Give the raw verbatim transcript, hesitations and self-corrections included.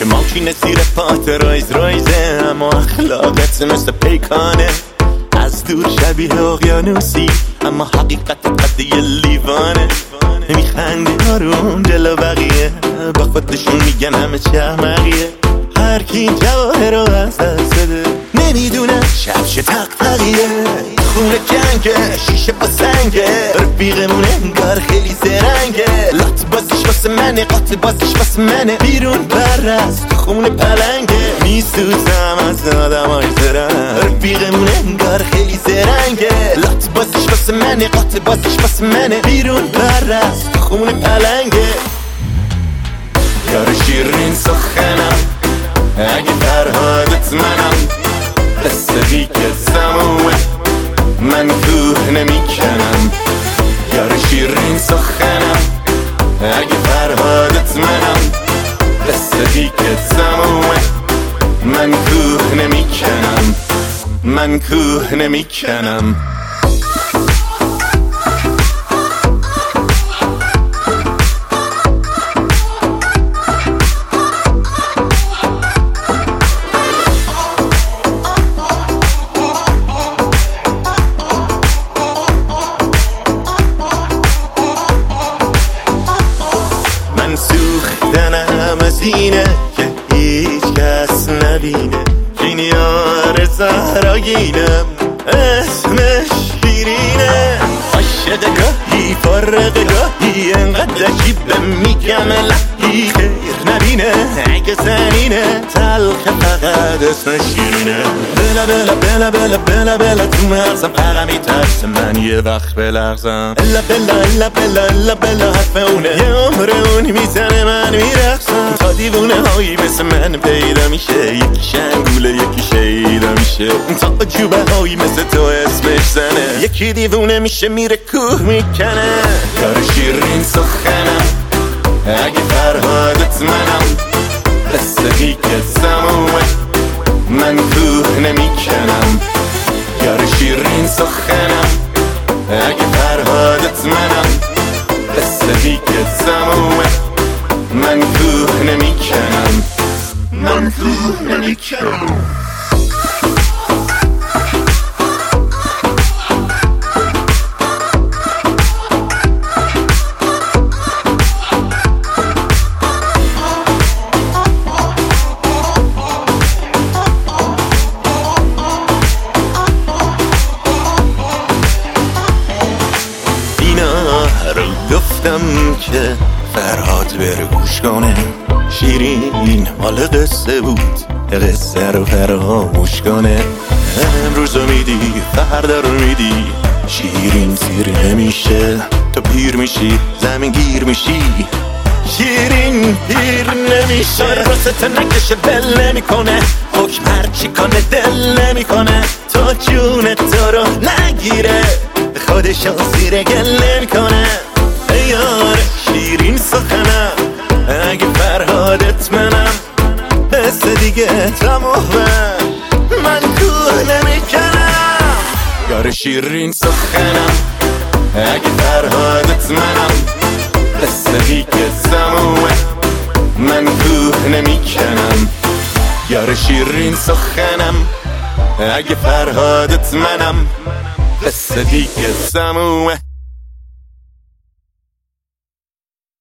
که ماشین زیر پات رایز رایزه، اما اخلاقت مثل پیکانه. از دور شبیه اقیانوسی اما حقیقت قد یه لیوانه. میخنده آروم جلو بقیه، با خودشون میگن همه چه احمقیه. هر کی جواهر رو از دست بده نمیدونه شبش تقتقیه. خونه جنگه شیشه با سنگه، رفیقمون انگار خیلی زرنگه. لات بازیش واسه منه، قاط بازیش واسه منه. بیرون پرست خونه پلنگه، میسوزم از آدم های زرنگ. رفیقمون انگار خیلی زرنگه. لات بازیش واسه منه، قاط بازیش واسه منه. بیرون پرست خونه پلنگه. یار شیرین سخنم اگه فرهادت منم، قصه بی که زمومه من کوه نمیکنم. یار شیرین سخنم اگه فرهادت منم، قصه بی که زمومه من کوه نمیکنم. من کوه نمیکنم. من سوختنم از اینه که هیچ کس نبینه. این یار زهراگینم اسمش شیرینه. عاشق گاهی فارغ گاهی انقدر عجیبه میگم الهی خیر نبینه. اگه زنینه تلخ فقط اسمش شیرینه. بلا بلا بلا بلا بلا بلا تو مغزم فقط میترسه من یه وقت بلغزم. الا بلا الا بلا الا بلا حرف اونه، یه عمر اون میزنه من میرقصم. تا دیوونه هایی مثل من پیدا میشه، یکی شنگوله یکی شیدا میشه. تا عجوبه هایی مثل تو اسمش زنه، یکی دیوونه میشه میره کوه میکنه. یار شیرین سخنم اگه فرهادت منم، قصه بی که زمومه من کوه نمیکنم. یار شیرین سخنم اگه فرهادت منم، قصه بی که زمومه من کوه نمیکنم. من کوه نمیکنم. رو گفتم که فرهاد بره گوش کنه. شیرین مال قصه بود، قصه رو فراموش کنه. امروز رو میدی فردا رو میدی، شیرین سیر نمیشه. تو پیر میشی زمین گیر میشی، شیرین پیر نمیشه. راست نکشه بل نمیکنه، حکم هرچی کنه دل نمیکنه. تو جون تو رو نگیره، خودشو زیر گل نمیکنه. ای یار شیرین سخنم اگه فرهادت منم، حس دیگه تمومه من کوه نمیکنم. یار شیرین سخنم اگه فرهادت منم، قصه بی که زمومه من کوه نمیکنم. یار شیرین سخنم اگه فرهادت منم، قصه بی که زمومه